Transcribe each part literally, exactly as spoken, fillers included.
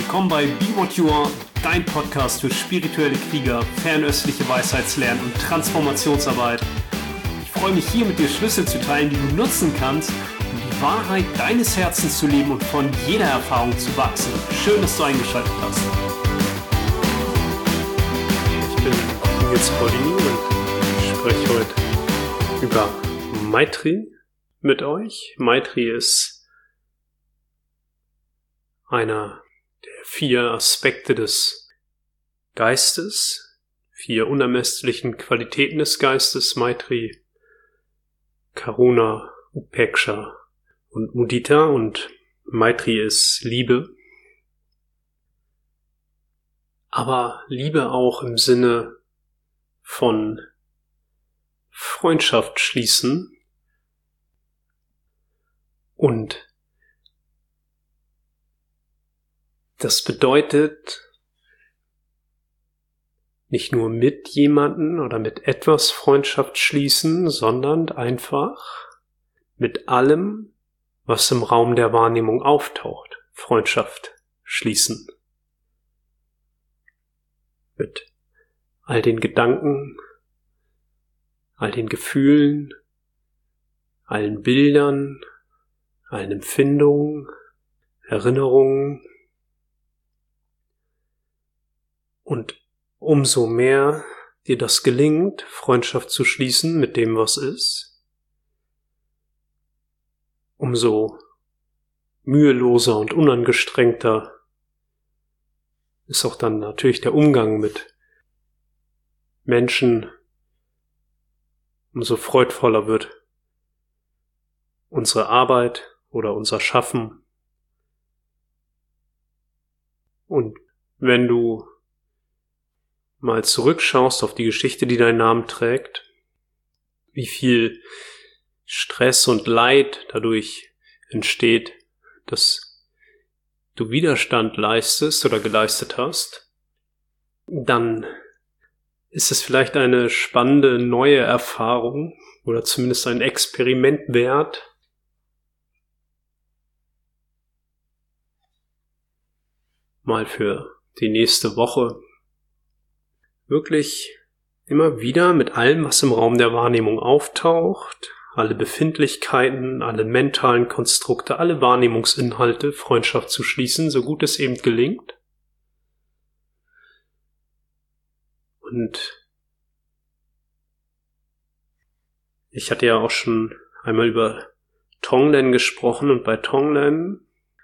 Willkommen bei Be What You Are, dein Podcast für spirituelle Krieger, fernöstliche Weisheitslernen und Transformationsarbeit. Ich freue mich hier mit dir Schlüssel zu teilen, die du nutzen kannst, um die Wahrheit deines Herzens zu leben und von jeder Erfahrung zu wachsen. Schön, dass du eingeschaltet hast. Ich bin Nils Paulini und ich spreche heute über Maitri mit euch. Maitri ist einer der vier Aspekte des Geistes, vier unermesslichen Qualitäten des Geistes, Maitri, Karuna, Upeksha und Mudita, und Maitri ist Liebe. Aber Liebe auch im Sinne von Freundschaft schließen und das bedeutet nicht nur mit jemanden oder mit etwas Freundschaft schließen, sondern einfach mit allem, was im Raum der Wahrnehmung auftaucht, Freundschaft schließen. Mit all den Gedanken, all den Gefühlen, allen Bildern, allen Empfindungen, Erinnerungen. Und umso mehr dir das gelingt, Freundschaft zu schließen mit dem, was ist, umso müheloser und unangestrengter ist auch dann natürlich der Umgang mit Menschen, umso freudvoller wird unsere Arbeit oder unser Schaffen. Und wenn du mal zurückschaust auf die Geschichte, die deinen Namen trägt, wie viel Stress und Leid dadurch entsteht, dass du Widerstand leistest oder geleistet hast, dann ist es vielleicht eine spannende neue Erfahrung oder zumindest ein Experiment wert, mal für die nächste Woche wirklich immer wieder mit allem, was im Raum der Wahrnehmung auftaucht, alle Befindlichkeiten, alle mentalen Konstrukte, alle Wahrnehmungsinhalte, Freundschaft zu schließen, so gut es eben gelingt. Und ich hatte ja auch schon einmal über Tonglen gesprochen, und bei Tonglen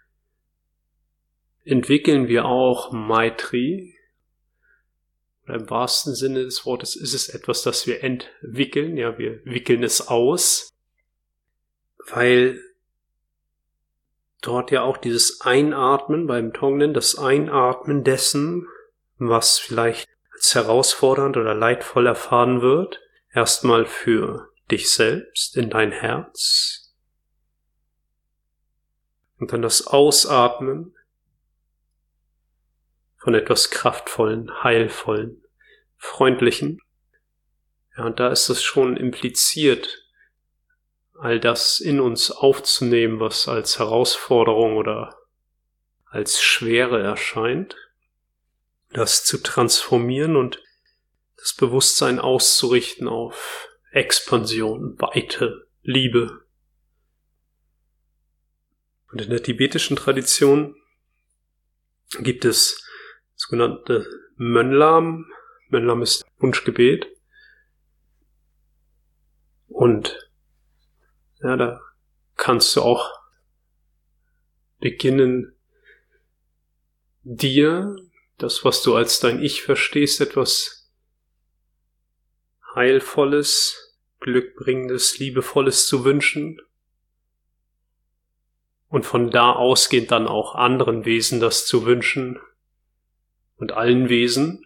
entwickeln wir auch Maitri. Oder im wahrsten Sinne des Wortes ist es etwas, das wir entwickeln. Ja, wir wickeln es aus, weil dort ja auch dieses Einatmen beim Tonglen, das Einatmen dessen, was vielleicht als herausfordernd oder leidvoll erfahren wird, erstmal für dich selbst in dein Herz, und dann das Ausatmen von etwas Kraftvollen, Heilvollen, Freundlichen. Ja, und da ist es schon impliziert, all das in uns aufzunehmen, was als Herausforderung oder als Schwere erscheint, das zu transformieren und das Bewusstsein auszurichten auf Expansion, Weite, Liebe. Und in der tibetischen Tradition gibt es sogenannte Mönlam. Mönlam ist Wunschgebet. Und ja, da kannst du auch beginnen, dir das, was du als dein Ich verstehst, etwas Heilvolles, Glückbringendes, Liebevolles zu wünschen. Und von da ausgehend dann auch anderen Wesen das zu wünschen. Und allen Wesen.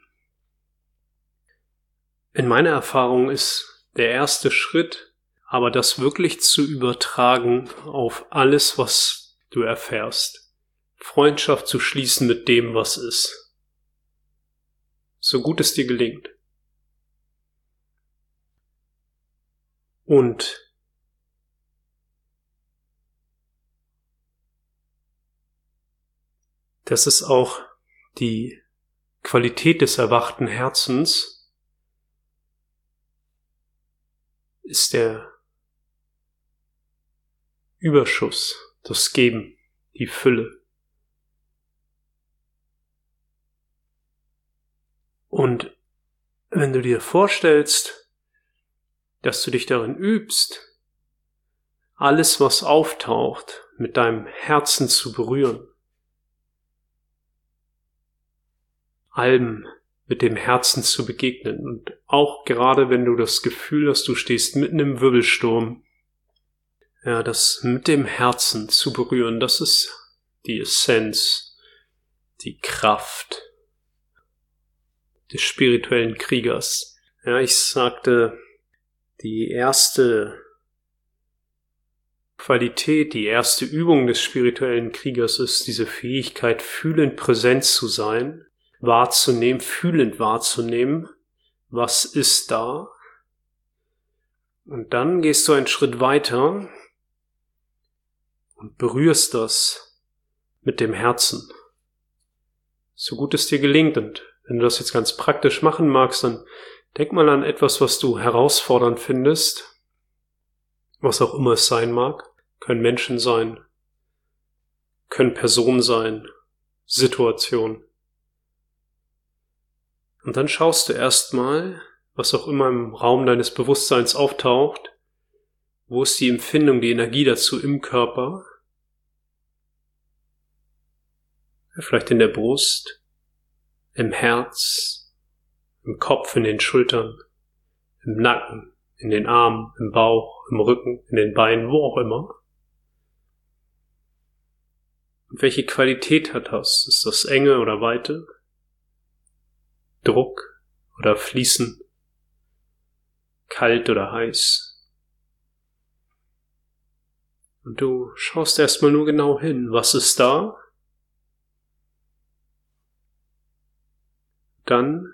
In meiner Erfahrung ist der erste Schritt, aber das wirklich zu übertragen auf alles, was du erfährst. Freundschaft zu schließen mit dem, was ist. So gut es dir gelingt. Und Das ist auch die Qualität des erwachten Herzens, ist der Überschuss, das Geben, die Fülle. Und wenn du dir vorstellst, dass du dich darin übst, alles, was auftaucht, mit deinem Herzen zu berühren, allem mit dem Herzen zu begegnen, und auch gerade wenn du das Gefühl hast, du stehst mitten im Wirbelsturm, ja, das mit dem Herzen zu berühren, das ist die Essenz, die Kraft des spirituellen Kriegers. Ja, ich sagte, die erste Qualität, die erste Übung des spirituellen Kriegers ist diese Fähigkeit, fühlend präsent zu sein, wahrzunehmen, fühlend wahrzunehmen, was ist da. Und dann gehst du einen Schritt weiter und berührst das mit dem Herzen, so gut es dir gelingt. Und wenn du das jetzt ganz praktisch machen magst, dann denk mal an etwas, was du herausfordernd findest, was auch immer es sein mag. Können Menschen sein, können Personen sein, Situationen. Und dann schaust du erstmal, was auch immer im Raum deines Bewusstseins auftaucht, wo ist die Empfindung, die Energie dazu im Körper? Vielleicht in der Brust, im Herz, im Kopf, in den Schultern, im Nacken, in den Armen, im Bauch, im Rücken, in den Beinen, wo auch immer. Und welche Qualität hat das? Ist das Enge oder Weite? Druck oder Fließen? Kalt oder heiß? Und du schaust erstmal nur genau hin. Was ist da? Dann,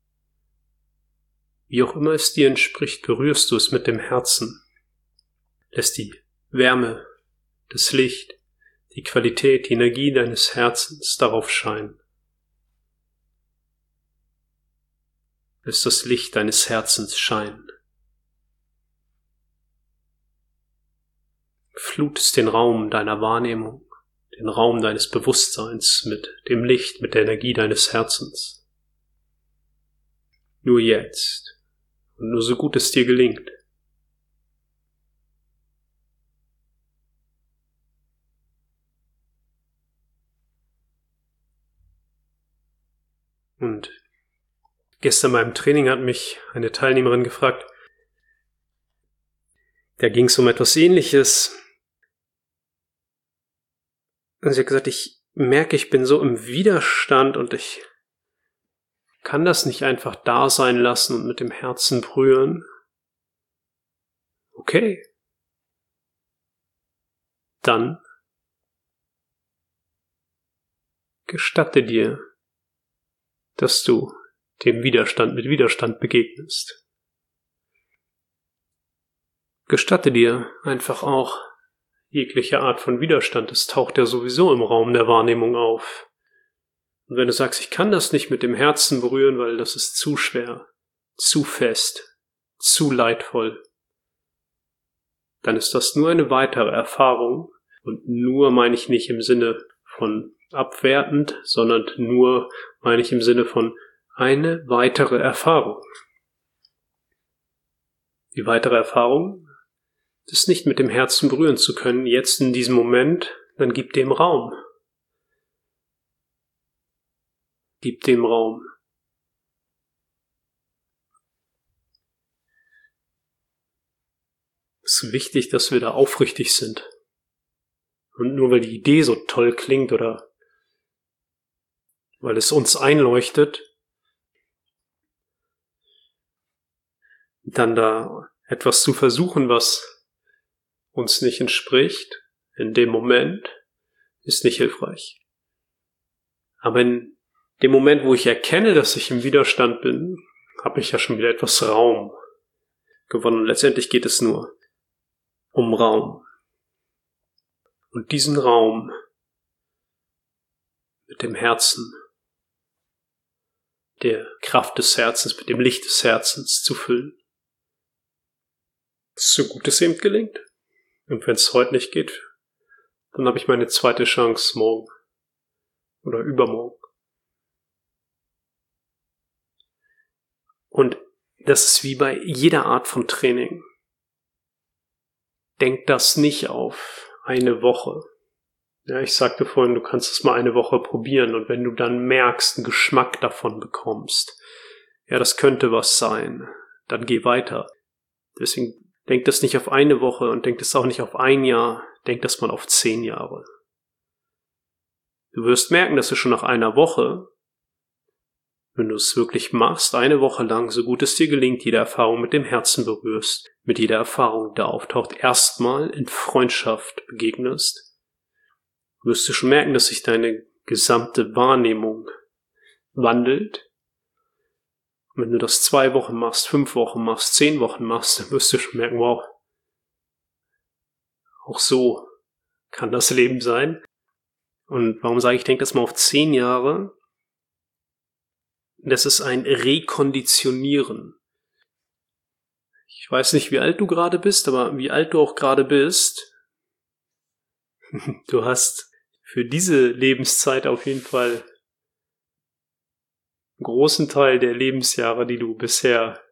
wie auch immer es dir entspricht, berührst du es mit dem Herzen. Lässt die Wärme, das Licht, die Qualität, die Energie deines Herzens darauf scheinen. Lässt das Licht deines Herzens scheinen. Flutest den Raum deiner Wahrnehmung, den Raum deines Bewusstseins mit dem Licht, mit der Energie deines Herzens. Nur jetzt und nur so gut es dir gelingt. Und gestern beim Training hat mich eine Teilnehmerin gefragt, da ging es um etwas Ähnliches. Und sie hat gesagt, ich merke, ich bin so im Widerstand und ich kann das nicht einfach da sein lassen und mit dem Herzen berühren. Okay. Dann gestatte dir, dass du dem Widerstand mit Widerstand begegnest. Gestatte dir einfach auch jegliche Art von Widerstand. Es taucht ja sowieso im Raum der Wahrnehmung auf. Und wenn du sagst, ich kann das nicht mit dem Herzen berühren, weil das ist zu schwer, zu fest, zu leidvoll, dann ist das nur eine weitere Erfahrung. Und nur meine ich nicht im Sinne von abwertend, sondern nur meine ich im Sinne von eine weitere Erfahrung. Die weitere Erfahrung, das nicht mit dem Herzen berühren zu können, jetzt in diesem Moment, dann gib dem Raum. Gib dem Raum. Es ist wichtig, dass wir da aufrichtig sind. Und nur weil die Idee so toll klingt oder weil es uns einleuchtet, dann da etwas zu versuchen, was uns nicht entspricht, in dem Moment, ist nicht hilfreich. Aber in dem Moment, wo ich erkenne, dass ich im Widerstand bin, habe ich ja schon wieder etwas Raum gewonnen. Und letztendlich geht es nur um Raum. Und diesen Raum mit dem Herzen, der Kraft des Herzens, mit dem Licht des Herzens zu füllen. So gut es eben gelingt. Und wenn es heute nicht geht, dann habe ich meine zweite Chance morgen oder übermorgen. Und das ist wie bei jeder Art von Training. Denk das nicht auf eine Woche. Ja, ich sagte vorhin, du kannst es mal eine Woche probieren und wenn du dann merkst, einen Geschmack davon bekommst, ja, das könnte was sein, dann geh weiter. Deswegen denk das nicht auf eine Woche und denk das auch nicht auf ein Jahr, denk das mal auf zehn Jahre. Du wirst merken, dass du schon nach einer Woche, wenn du es wirklich machst, eine Woche lang, so gut es dir gelingt, jede Erfahrung mit dem Herzen berührst, mit jeder Erfahrung, die da auftaucht, erstmal in Freundschaft begegnest, wirst du schon merken, dass sich deine gesamte Wahrnehmung wandelt. Und wenn du das zwei Wochen machst, fünf Wochen machst, zehn Wochen machst, dann wirst du schon merken, wow, auch so kann das Leben sein. Und warum sage ich, ich denke das mal auf zehn Jahre? Das ist ein Rekonditionieren. Ich weiß nicht, wie alt du gerade bist, aber wie alt du auch gerade bist, du hast für diese Lebenszeit auf jeden Fall einen großen Teil der Lebensjahre, die du bisher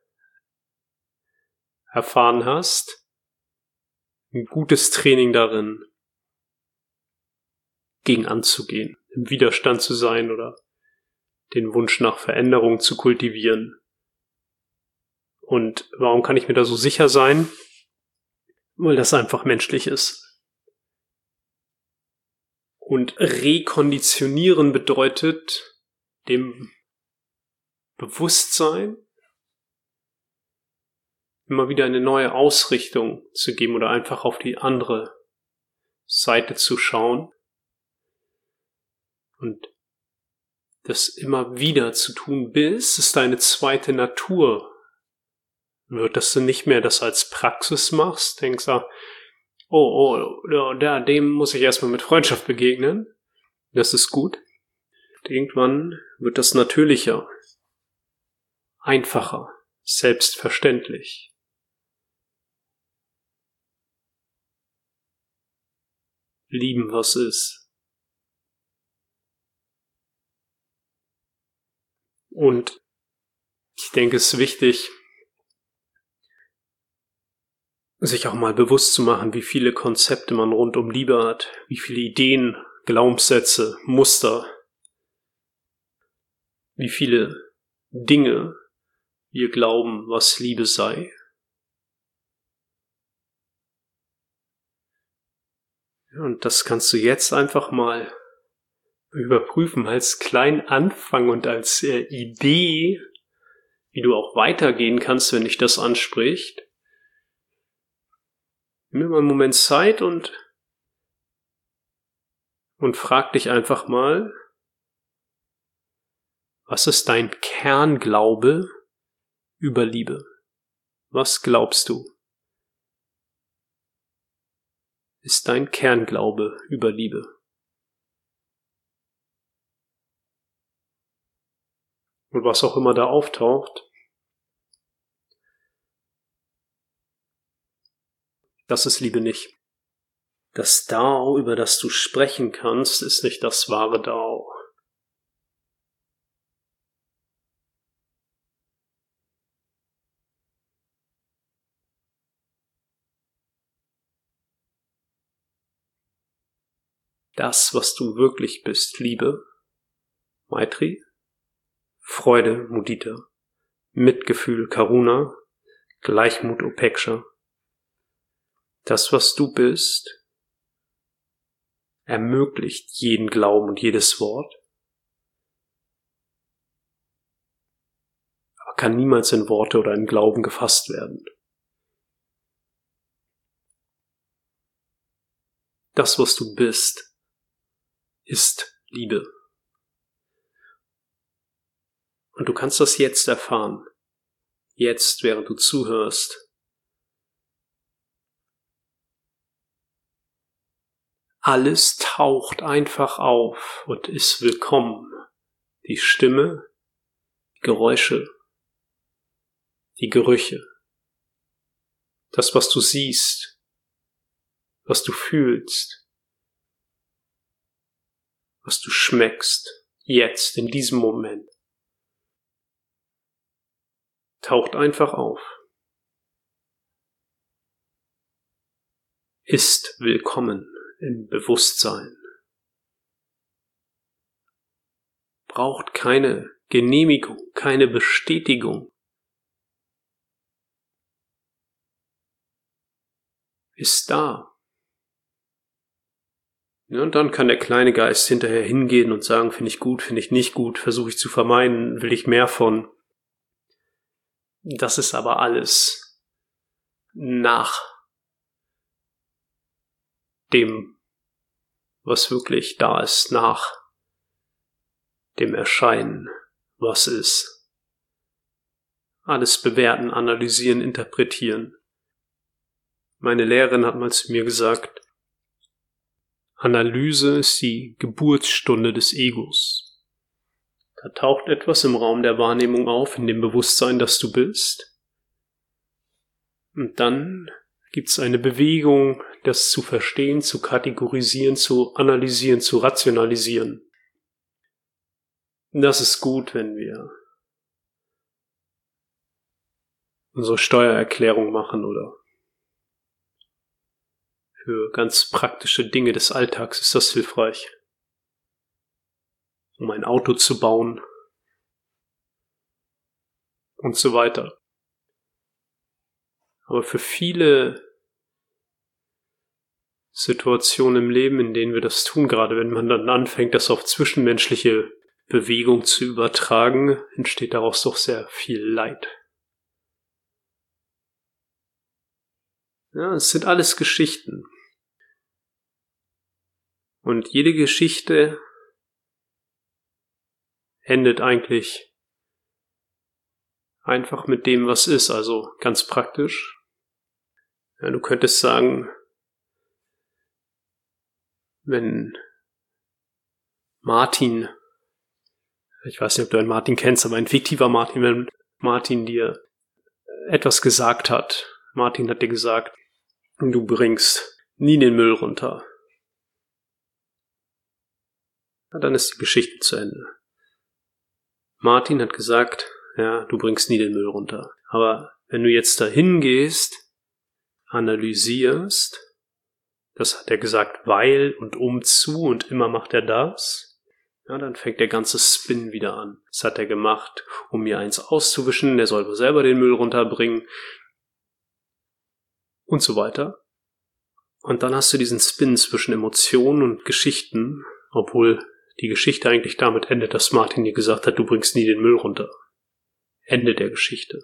erfahren hast, ein gutes Training darin, gegen anzugehen, im Widerstand zu sein oder den Wunsch nach Veränderung zu kultivieren. Und warum kann ich mir da so sicher sein? Weil das einfach menschlich ist. Und rekonditionieren bedeutet dem Bewusstsein immer wieder eine neue Ausrichtung zu geben oder einfach auf die andere Seite zu schauen und das immer wieder zu tun, bis es deine zweite Natur wird, dass du nicht mehr das als Praxis machst, denkst du, oh, oh, da, dem muss ich erstmal mit Freundschaft begegnen. Das ist gut. Und irgendwann wird das natürlicher, einfacher, selbstverständlich. Lieben, was ist. Und ich denke, es ist wichtig, sich auch mal bewusst zu machen, wie viele Konzepte man rund um Liebe hat, wie viele Ideen, Glaubenssätze, Muster, wie viele Dinge wir glauben, was Liebe sei. Und das kannst du jetzt einfach mal überprüfen als kleinen Anfang und als äh, Idee, wie du auch weitergehen kannst, wenn dich das anspricht. Nimm mir mal einen Moment Zeit und, und frag dich einfach mal, was ist dein Kernglaube über Liebe? Was glaubst du? Ist dein Kernglaube über Liebe? Und was auch immer da auftaucht, das ist Liebe nicht. Das Dao, über das du sprechen kannst, ist nicht das wahre Dao. Das, was du wirklich bist, Liebe, Maitri, Freude, Mudita, Mitgefühl, Karuna, Gleichmut, Upeksha. Das, was du bist, ermöglicht jeden Glauben und jedes Wort, aber kann niemals in Worte oder in Glauben gefasst werden. Das, was du bist, ist Liebe. Und du kannst das jetzt erfahren, jetzt, während du zuhörst. Alles taucht einfach auf und ist willkommen. Die Stimme, die Geräusche, die Gerüche, das, was du siehst, was du fühlst, was du schmeckst, jetzt, in diesem Moment, taucht einfach auf. Ist willkommen im Bewusstsein. Braucht keine Genehmigung, keine Bestätigung. Ist da. Ja, und dann kann der kleine Geist hinterher hingehen und sagen, finde ich gut, finde ich nicht gut, versuche ich zu vermeiden, will ich mehr von. Das ist aber alles nach dem, was wirklich da ist, nach dem Erscheinen, was ist. Alles bewerten, analysieren, interpretieren. Meine Lehrerin hat mal zu mir gesagt, Analyse ist die Geburtsstunde des Egos. Da taucht etwas im Raum der Wahrnehmung auf, in dem Bewusstsein, dass du bist. Und dann gibt's eine Bewegung, das zu verstehen, zu kategorisieren, zu analysieren, zu rationalisieren. Das ist gut, wenn wir unsere Steuererklärung machen oder für ganz praktische Dinge des Alltags ist das hilfreich. Um ein Auto zu bauen und so weiter. Aber für viele Situationen im Leben, in denen wir das tun, gerade wenn man dann anfängt, das auf zwischenmenschliche Bewegung zu übertragen, entsteht daraus doch sehr viel Leid. Ja, es sind alles Geschichten. Und jede Geschichte endet eigentlich einfach mit dem, was ist, also ganz praktisch. Ja, du könntest sagen, wenn Martin, ich weiß nicht, ob du einen Martin kennst, aber ein fiktiver Martin, wenn Martin dir etwas gesagt hat, Martin hat dir gesagt, du bringst nie den Müll runter. Ja, dann ist die Geschichte zu Ende. Martin hat gesagt, ja, du bringst nie den Müll runter. Aber wenn du jetzt dahin gehst, analysierst, das hat er gesagt, weil und um zu und immer macht er das, ja, dann fängt der ganze Spin wieder an. Das hat er gemacht, um mir eins auszuwischen, der soll wohl selber den Müll runterbringen und so weiter. Und dann hast du diesen Spin zwischen Emotionen und Geschichten, obwohl die Geschichte eigentlich damit endet, dass Martin dir gesagt hat, du bringst nie den Müll runter. Ende der Geschichte.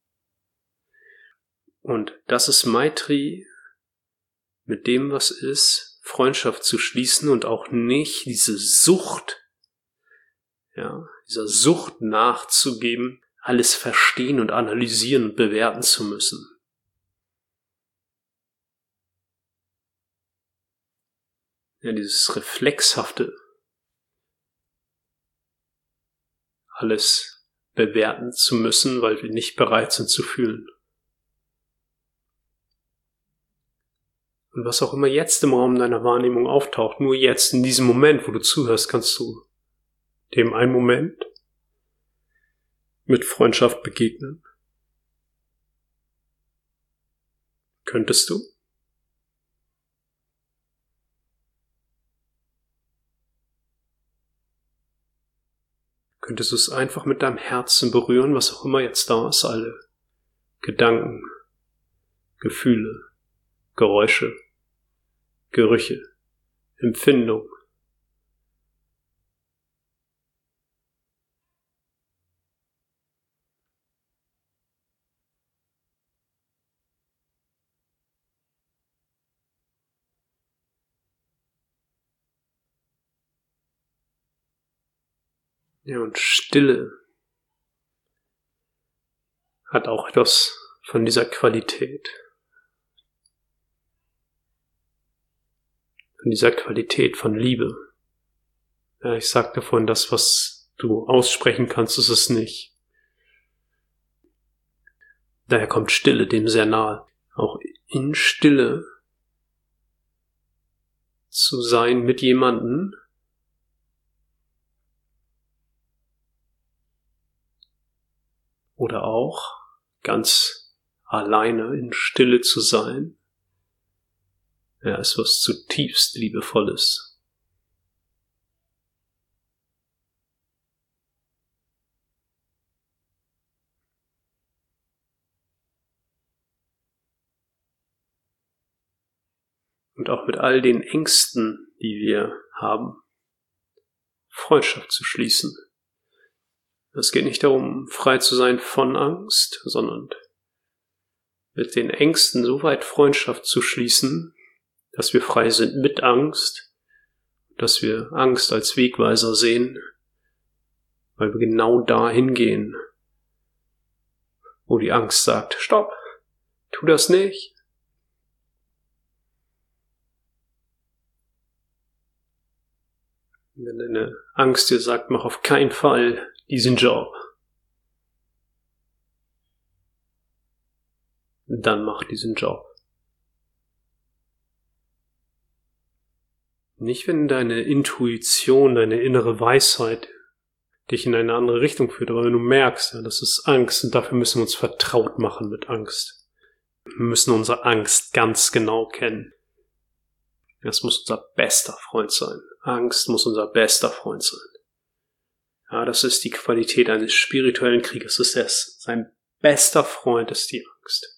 Und das ist Maitri, mit dem, was ist, Freundschaft zu schließen und auch nicht diese Sucht, ja, dieser Sucht nachzugeben, alles verstehen und analysieren und bewerten zu müssen. Ja, dieses reflexhafte, alles bewerten zu müssen, weil wir nicht bereit sind zu fühlen. Und was auch immer jetzt im Raum deiner Wahrnehmung auftaucht, nur jetzt, in diesem Moment, wo du zuhörst, kannst du dem einen Moment mit Freundschaft begegnen. Könntest du? Könntest du es einfach mit deinem Herzen berühren, was auch immer jetzt da ist, alle Gedanken, Gefühle, Geräusche, Gerüche, Empfindung. Ja, und Stille hat auch etwas von dieser Qualität. von dieser Qualität von Liebe. Ja, ich sagte vorhin, das, was du aussprechen kannst, ist es nicht. Daher kommt Stille dem sehr nahe. Auch in Stille zu sein mit jemandem, oder auch ganz alleine in Stille zu sein, ja, ist was zutiefst Liebevolles. Und auch mit all den Ängsten, die wir haben, Freundschaft zu schließen. Es geht nicht darum, frei zu sein von Angst, sondern mit den Ängsten so weit Freundschaft zu schließen, dass wir frei sind mit Angst, dass wir Angst als Wegweiser sehen, weil wir genau dahin gehen, wo die Angst sagt, stopp, tu das nicht. Wenn deine Angst dir sagt, mach auf keinen Fall diesen Job, dann mach diesen Job. Nicht, wenn deine Intuition, deine innere Weisheit dich in eine andere Richtung führt, aber wenn du merkst, ja, das ist Angst und dafür müssen wir uns vertraut machen mit Angst. Wir müssen unsere Angst ganz genau kennen. Das muss unser bester Freund sein. Angst muss unser bester Freund sein. Ja, das ist die Qualität eines spirituellen Kriegers. Das ist erst sein bester Freund ist die Angst.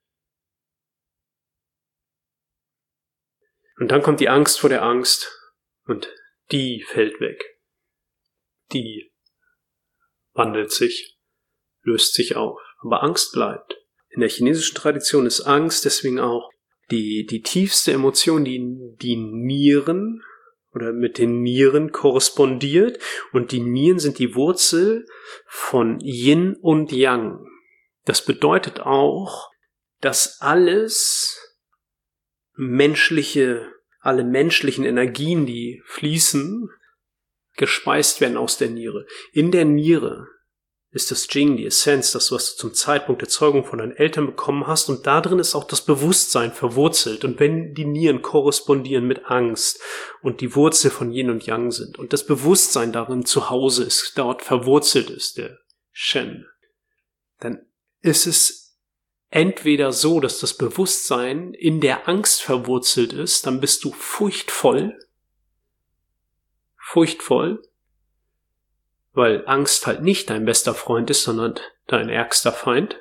Und dann kommt die Angst vor der Angst und die fällt weg. Die wandelt sich, löst sich auf. Aber Angst bleibt. In der chinesischen Tradition ist Angst deswegen auch die, die tiefste Emotion, die die Nieren oder mit den Nieren korrespondiert. Und die Nieren sind die Wurzel von Yin und Yang. Das bedeutet auch, dass alles menschliche, alle menschlichen Energien, die fließen, gespeist werden aus der Niere. In der Niere ist das Jing, die Essenz, das, was du zum Zeitpunkt der Zeugung von deinen Eltern bekommen hast. Und da drin ist auch das Bewusstsein verwurzelt. Und wenn die Nieren korrespondieren mit Angst und die Wurzel von Yin und Yang sind und das Bewusstsein darin zu Hause ist, dort verwurzelt ist, der Shen, dann ist es entweder so, dass das Bewusstsein in der Angst verwurzelt ist, dann bist du furchtvoll, furchtvoll, weil Angst halt nicht dein bester Freund ist, sondern dein ärgster Feind.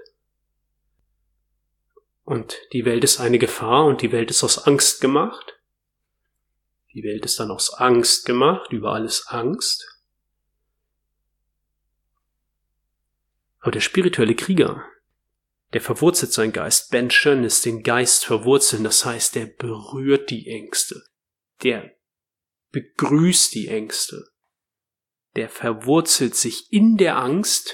Und die Welt ist eine Gefahr und die Welt ist aus Angst gemacht. Die Welt ist dann aus Angst gemacht, überall ist Angst. Aber der spirituelle Krieger, der verwurzelt seinen Geist. Ben Shen ist den Geist verwurzeln, das heißt, der berührt die Ängste. Der begrüßt die Ängste. Der verwurzelt sich in der Angst,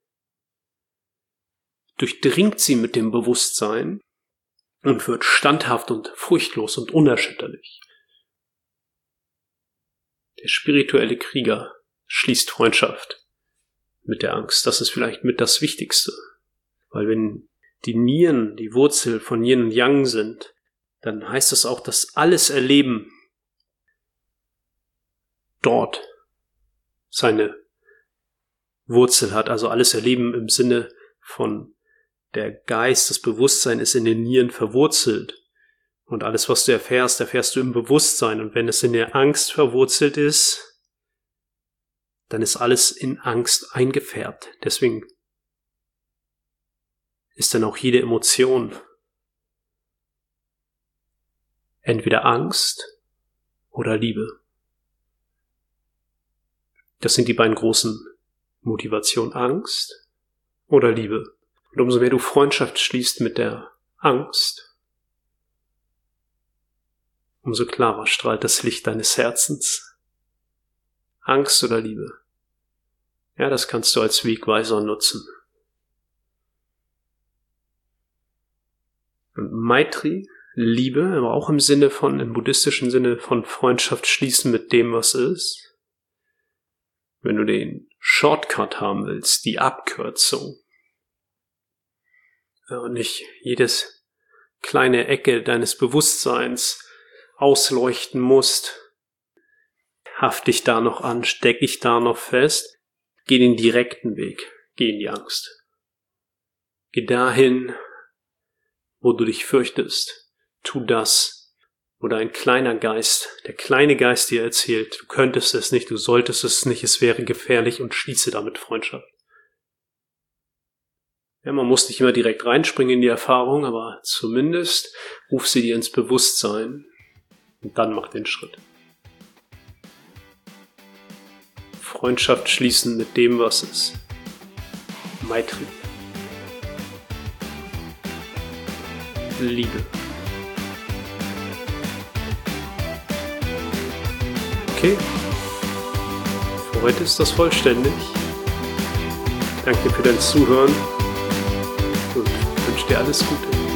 durchdringt sie mit dem Bewusstsein und wird standhaft und furchtlos und unerschütterlich. Der spirituelle Krieger schließt Freundschaft mit der Angst. Das ist vielleicht mit das Wichtigste. Weil wenn die Nieren die Wurzel von Yin und Yang sind, dann heißt das auch, dass alles Erleben dort seine Wurzel hat. Also alles Erleben im Sinne von der Geist, das Bewusstsein ist in den Nieren verwurzelt. Und alles, was du erfährst, erfährst du im Bewusstsein. Und wenn es in der Angst verwurzelt ist, dann ist alles in Angst eingefärbt. Deswegen ist dann auch jede Emotion entweder Angst oder Liebe. Das sind die beiden großen Motivationen, Angst oder Liebe. Und umso mehr du Freundschaft schließt mit der Angst, umso klarer strahlt das Licht deines Herzens. Angst oder Liebe. Ja, das kannst du als Wegweiser nutzen. Und Maitri Liebe, aber auch im Sinne von, im buddhistischen Sinne von Freundschaft schließen mit dem, was ist. Wenn du den Shortcut haben willst, die Abkürzung, und nicht jedes kleine Ecke deines Bewusstseins ausleuchten musst, haft dich da noch an, steck dich da noch fest, geh den direkten Weg, geh in die Angst. Geh dahin, wo du dich fürchtest, tu das, wo dein kleiner Geist, der kleine Geist dir erzählt, du könntest es nicht, du solltest es nicht, es wäre gefährlich und schließe damit Freundschaft. Ja, man muss nicht immer direkt reinspringen in die Erfahrung, aber zumindest ruf sie dir ins Bewusstsein und dann mach den Schritt. Freundschaft schließen mit dem, was ist. Maitri. Liebe. Okay. Für heute ist das vollständig. Danke für dein Zuhören und wünsche dir alles Gute.